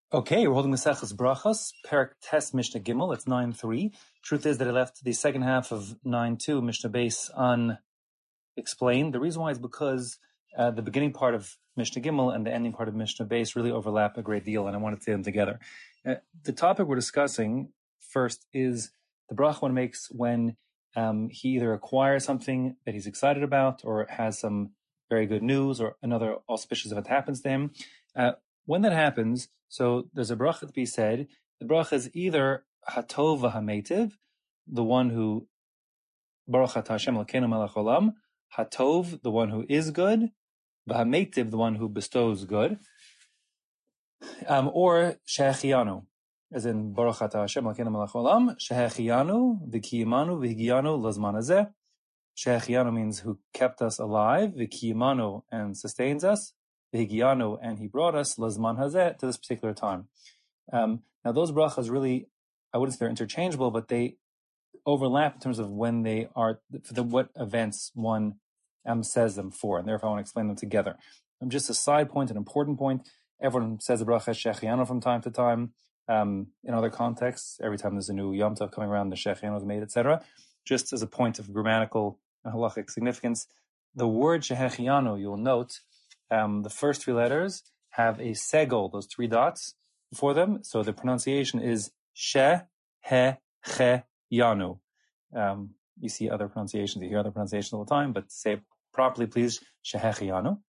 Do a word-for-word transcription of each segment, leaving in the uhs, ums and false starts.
Okay, we're holding Maseches Brachos, Perek Tes Mishnah Gimel. It's nine three. Truth is that I left the second half of nine two, Mishnah Base, unexplained. The reason why is because uh, the beginning part of Mishnah Gimel and the ending part of Mishnah Base really overlap a great deal, and I wanted to see them together. Uh, the topic we're discussing first is the bracha one makes when um, he either acquires something that he's excited about or has some very good news or another auspicious event happens to him. Uh, when that happens, so there's a bracha to be said. The bracha is either Hatov v'Hametiv, the one who Baruch Atah Hashem Elokeinu Melech Olam, Hatov, the one who is good, v'Hametiv, the one who bestows good, um, or Shehechianu, as in Baruch Atah Hashem Elokeinu Melech Olam, Shehechianu v'Kiyimanu v'Higianu Lazman Hazeh. Shehechianu means who kept us alive, v'Kiyimanu, and sustains us, v'Higianu, and he brought us Lazman Hazeh, to this particular time. Um, now those brachas really, I wouldn't say they're interchangeable, but they overlap in terms of when they are, for the, what events one um, says them for, and therefore I want to explain them together. Um, just a side point, an important point, everyone says the bracha Shehechianu from time to time, um, in other contexts, every time there's a new Yom Tov coming around, the Shehechianu is made, et cetera. Just as a point of grammatical and halachic significance, the word Shehechianu, you'll note, um, the first three letters have a segol, those three dots, for them, so the pronunciation is she, he, che, yanu. Um, you see other pronunciations, you hear other pronunciations all the time, but say it properly, please, shehechianu.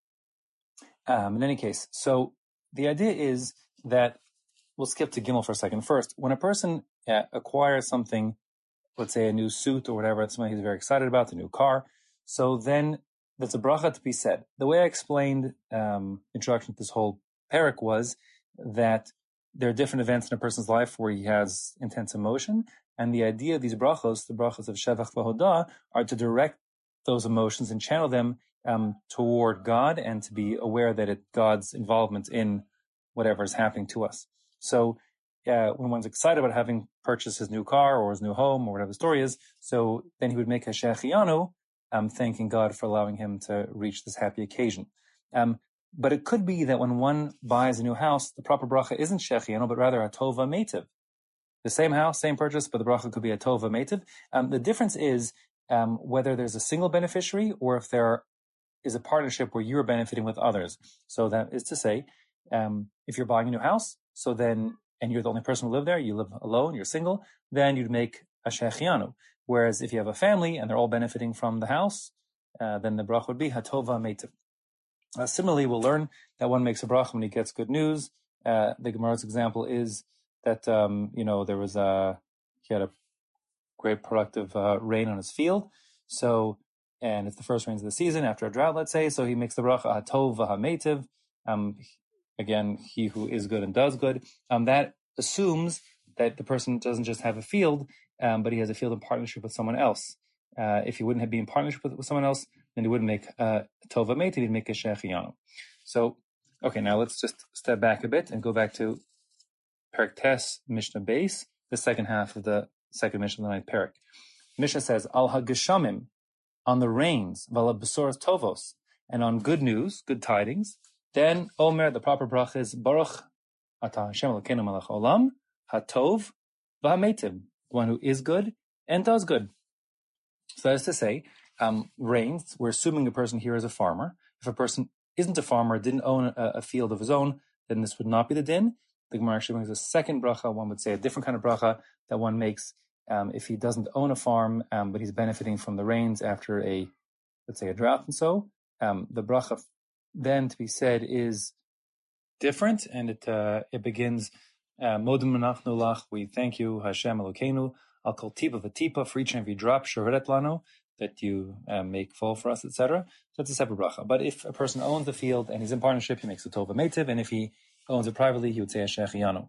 Um, in any case, so the idea is that, we'll skip to Gimel for a second. First, when a person uh, acquires something, let's say a new suit or whatever, it's something he's very excited about, a new car, so then there's a bracha to be said. The way I explained um, introduction to this whole parak was that there are different events in a person's life where he has intense emotion, and the idea of these brachos, the brachos of Shevach v'Hodah, are to direct those emotions and channel them um, toward God, and to be aware that it's God's involvement in whatever is happening to us. So uh, when one's excited about having purchased his new car or his new home or whatever the story is, so then he would make a shehechianu, um, thanking God for allowing him to reach this happy occasion. Um, But it could be that when one buys a new house, the proper bracha isn't shehechianu, but rather a tova metiv. The same house, same purchase, but the bracha could be a tova metiv. Um, the difference is um, whether there's a single beneficiary or if there is a partnership where you're benefiting with others. So that is to say, um, if you're buying a new house, so then, and you're the only person who live there, you live alone, you're single, then you'd make a shehechianu. Whereas if you have a family and they're all benefiting from the house, uh, then the bracha would be hatova metiv. Uh, similarly, we'll learn that one makes a bracha when he gets good news. Uh, the Gemara's example is that, um, you know, there was a, he had a great productive uh, rain on his field. So, and it's the first rains of the season after a drought, let's say. So he makes the bracha hatov v'hametiv. Um, again, he who is good and does good. Um, that assumes that the person doesn't just have a field, um, but he has a field in partnership with someone else. Uh, if he wouldn't have been in partnership with, with someone else, then he wouldn't make a tova metiv, he'd make a shehechianu. So, okay, now let's just step back a bit and go back to Perek Tes Mishnah Base, the second half of the second Mishnah of the ninth Perek. Mishnah says, Al hageshamim, on the rains, vala besoros tovos, and on good news, good tidings, then Omer, the proper bracha is Baruch Atah Hashem Elokeinu Melech Olam, Hatov v'Hametiv, the one who is good and does good. So that is to say, um, rains, we're assuming a person here is a farmer. If a person isn't a farmer, didn't own a, a field of his own, then this would not be the din. The Gemara actually brings a second bracha, one would say a different kind of bracha that one makes um, if he doesn't own a farm, um, but he's benefiting from the rains after a, let's say, a drought and so. Um, the bracha then to be said is different, and it uh, it begins, Modem menachnu lach, we thank you, Hashem Elokeinu, Al kol tipa v'tipa, for each and every drop, shoret lanu, that you uh, make fall for us, et cetera. So that's a separate bracha. But if a person owns the field and he's in partnership, he makes a tova metiv, and if he owns it privately, he would say a shehechianu.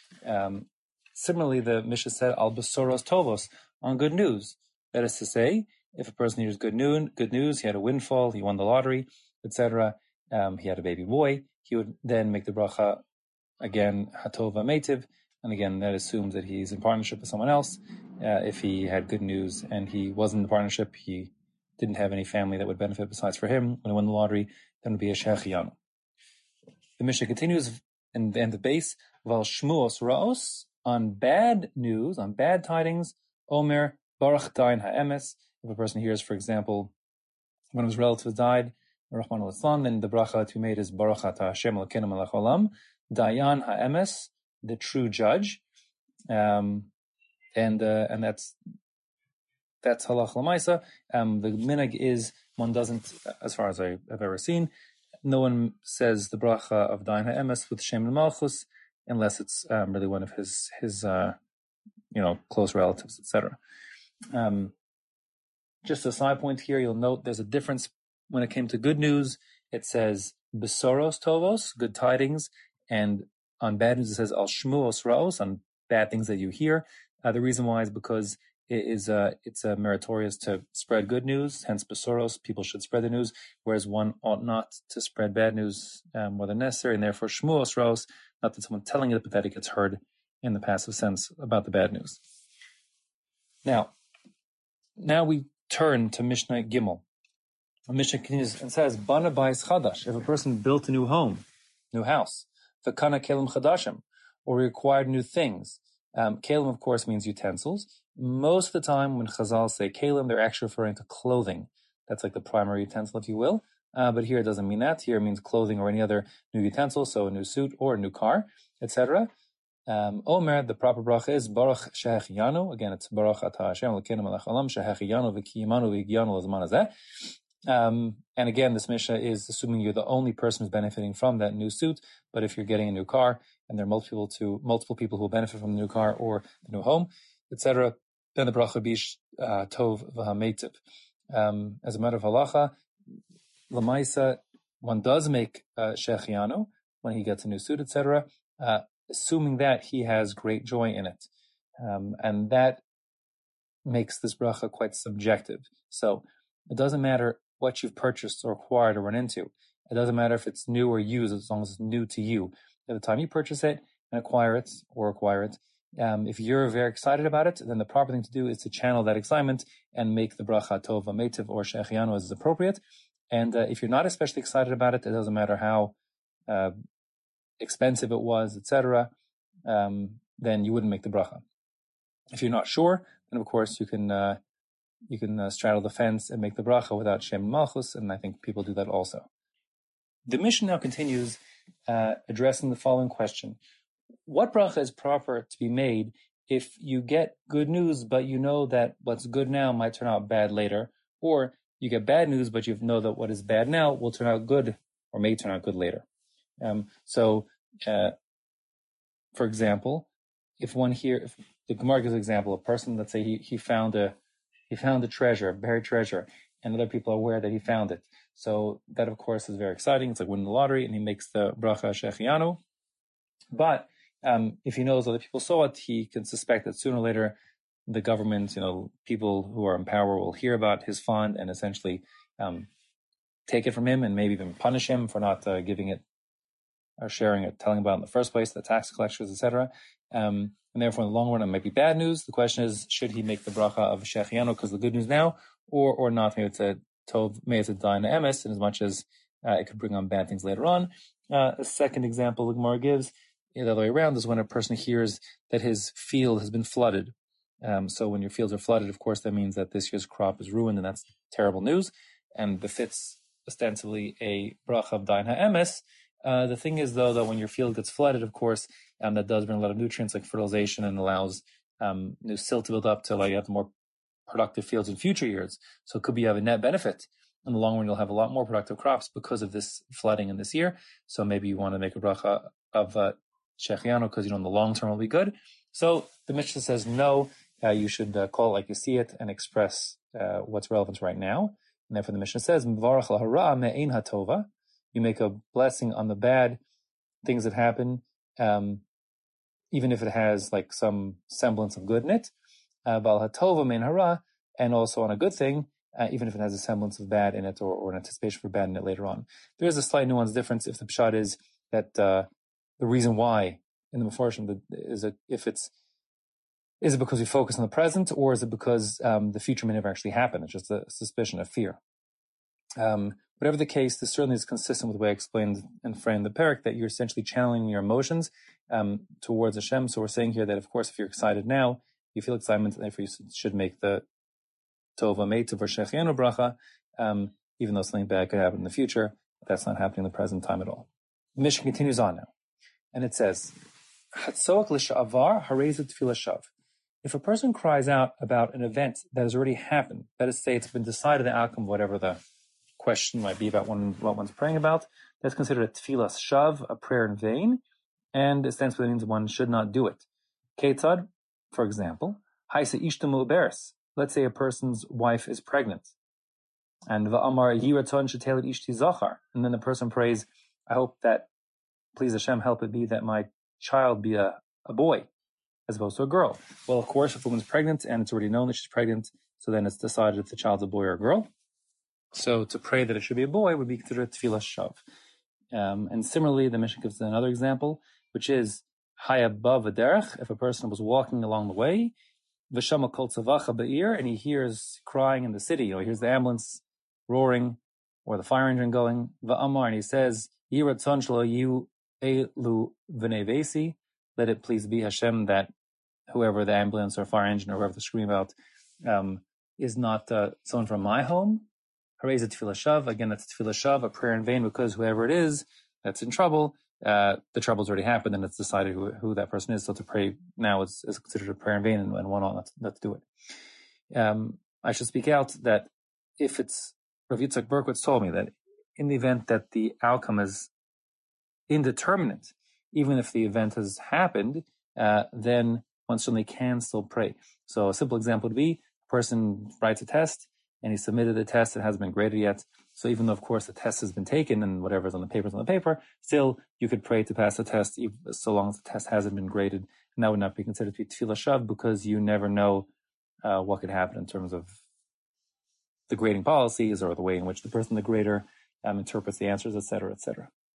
Um, similarly, the Mishnah said al besoros tovos, on good news. That is to say, if a person hears good news, good news, he had a windfall, he won the lottery, et cetera. Um, he had a baby boy, he would then make the bracha again hatova metiv. And again, that assumes that he's in partnership with someone else. Uh, if he had good news and he wasn't in the partnership, he didn't have any family that would benefit besides for him when he won the lottery, then it would be a shehechianu. The Mishnah continues, and and the base val shmuos raos, on bad news, on bad tidings, omer baruch dain ha'emes. If a person hears, for example, one of his relatives died, Rahman al-Islam, then the bracha to be made is baruch atah Hashem Elokeinu melech haolam, dayan ha'emes, the true judge, um, and uh, and that's that's halach l'maisa. Um, the minhag is one doesn't, as far as I have ever seen, no one says the bracha of dayan ha'emes with Shem and Malchus unless it's um, really one of his his uh, you know close relatives, et cetera. Um, just a side point here, you'll note there's a difference when it came to good news. It says besoros tovos, good tidings, and on bad news it says al shmuos raos, on bad things that you hear. Uh, the reason why is because it is uh, it's uh, meritorious to spread good news, hence besoros, people should spread the news, whereas one ought not to spread bad news um, more than necessary, and therefore shmuos raos, not that someone telling it, but that it gets heard in the passive sense about the bad news. Now, now we turn to Mishnah Gimel. Mishnah continues and says, Bana bayis chadash, if a person built a new home, new house, v'kana kelim chadashim, or required new things. Um, kelim, of course, means utensils. Most of the time when Chazal say kelim, they're actually referring to clothing. That's like the primary utensil, if you will. Uh, but here it doesn't mean that. Here it means clothing or any other new utensil, so a new suit or a new car, et cetera. Um, Omer, the proper bracha is Baruch Shehechiyanu. Again, it's Baruch Atah Hashem Elokeinu melech haolam Shehechiyanu v'kiyimanu v'yigiyanu l'zman hazeh. Um, and again, this Mishnah is assuming you're the only person who's benefiting from that new suit. But if you're getting a new car and there are multiple to multiple people who will benefit from the new car or the new home, et cetera, then the bracha bish uh, tov v'hametiv. Um, as a matter of halacha, lamaisa, one does make uh, Shehechiyanu when he gets a new suit, et cetera. Uh, assuming that he has great joy in it. Um, and that makes this bracha quite subjective. So it doesn't matter what you've purchased or acquired or run into. It doesn't matter if it's new or used, as long as it's new to you. At the time you purchase it and acquire it or acquire it, um, if you're very excited about it, then the proper thing to do is to channel that excitement and make the bracha tov v'metiv or shehechiyanu as is appropriate. And uh, if you're not especially excited about it, it doesn't matter how uh, expensive it was, et cetera, um, then you wouldn't make the bracha. If you're not sure, then of course you can uh, you can uh, straddle the fence and make the bracha without Shem Malchus, and I think people do that also. The Mishnah now continues uh, addressing the following question: what bracha is proper to be made if you get good news, but you know that what's good now might turn out bad later, or you get bad news, but you know that what is bad now will turn out good or may turn out good later? Um, so, uh, for example, if one here, if the Gemara gives an example, a person, let's say he, he found a, he found a treasure, a buried treasure, and other people are aware that he found it. So that, of course, is very exciting. It's like winning the lottery, and he makes the bracha shehechiyanu. But, um, if he knows other people saw it, he can suspect that sooner or later the government, you know, people who are in power will hear about his fund and essentially, um, take it from him and maybe even punish him for not uh, giving it or sharing it, telling about it in the first place, the tax collectors, et cetera. Um, and therefore, in the long run, it might be bad news. The question is, should he make the bracha of Shehechiyanu because the good news now, or or not? Maybe it's a tov, maybe it's a dain emes, in as much as uh, it could bring on bad things later on. Uh, a second example the Gemara gives, the other way around, is when a person hears that his field has been flooded. Um, so when your fields are flooded, of course, that means that this year's crop is ruined, and that's terrible news, and befits ostensibly a bracha of dain ha'emes. Uh, the thing is, though, that when your field gets flooded, of course, um, that does bring a lot of nutrients like fertilization and allows um, new silt to build up to allow you to have more productive fields in future years. So it could be you have a net benefit. In the long run, you'll have a lot more productive crops because of this flooding in this year. So maybe you want to make a bracha of uh, Shehechiyanu because, you know, in the long term will be good. So the Mishnah says, no, uh, you should uh, call it like you see it and express uh, what's relevant right now. And therefore the Mishnah says, M'varach lahara me'ein hatova. You make a blessing on the bad things that happen, um, even if it has like some semblance of good in it. Val hatova mein hara, and also on a good thing, uh, even if it has a semblance of bad in it or, or an anticipation for bad in it later on. There is a slight nuance difference if the pshat is that uh, the reason why in the Mefarshim is it if it's is it because we focus on the present, or is it because um, the future may never actually happen? It's just a suspicion, a fear. Um, Whatever the case, this certainly is consistent with the way I explained and framed the parak, that you're essentially channeling your emotions um, towards Hashem. So we're saying here that, of course, if you're excited now, you feel excitement, and therefore you should make the Tova Meita V'Shechianu bracha, um, even though something bad could happen in the future. But that's not happening in the present time at all. The Mishnah continues on now, and it says, Hatzoach l'sha'avar harezet tefillah shav. If a person cries out about an event that has already happened, that is to say it's been decided, the outcome of whatever the question might be about one, what one's praying about, that's considered a tefillah shav, a prayer in vain, and essentially means one should not do it. Ketzad, for example, haisa ishtamu beres. Let's say a person's wife is pregnant, and va'amar yiraton shetelet ishti zachar, and then the person prays, I hope that, please Hashem, help it be that my child be a, a boy, as opposed to a girl. Well, of course, if a woman's pregnant and it's already known that she's pregnant, so then it's decided if the child's a boy or a girl. So to pray that it should be a boy would be considered tefillah shav. Um, and similarly, the Mishnah gives another example, which is hayabah v'derech. If a person was walking along the way, v'shama kol tzavacha ba'ir, and he hears crying in the city, you know, he hears the ambulance roaring or the fire engine going, v'amar, and he says, yiratzon shelo yu elu v'nei vesi, let it please be Hashem that whoever the ambulance or fire engine or whoever they're screaming about um, is not uh, someone from my home. Harez tefillah shav. Again, that's tefillah shav, a prayer in vain, because whoever it is that's in trouble, uh, the trouble's already happened, and it's decided who, who that person is. So to pray now is, is considered a prayer in vain, and, and one ought not, not to do it. Um, I should speak out that if it's, Rav Yitzchak Berkowitz told me that in the event that the outcome is indeterminate, even if the event has happened, uh, then one certainly can still pray. So a simple example would be, a person writes a test, and he submitted the test, it hasn't been graded yet. So even though, of course, the test has been taken and whatever's on the paper is on the paper, still you could pray to pass the test so long as the test hasn't been graded. And that would not be considered to be tefillah shav, because you never know uh, what could happen in terms of the grading policies or the way in which the person, the grader, um, interprets the answers, et cetera, et cetera.